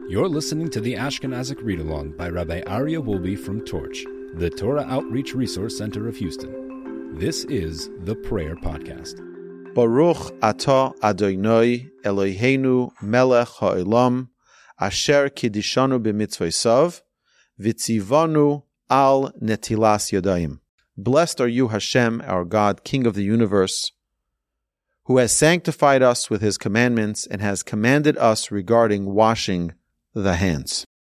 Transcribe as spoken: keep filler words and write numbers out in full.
You're listening to the Ashkenazic Read-Along by Rabbi Aryeh Wolbe from Torch, the Torah Outreach Resource Center of Houston. This is the Prayer Podcast. Baruch atah Adonai Eloheinu melech ha'olam asher kiddishanu b'mitzvosav v'tzivanu al netilas yadayim. Blessed are you, Hashem, our God, King of the universe, who has sanctified us with his commandments and has commanded us regarding washing the hands.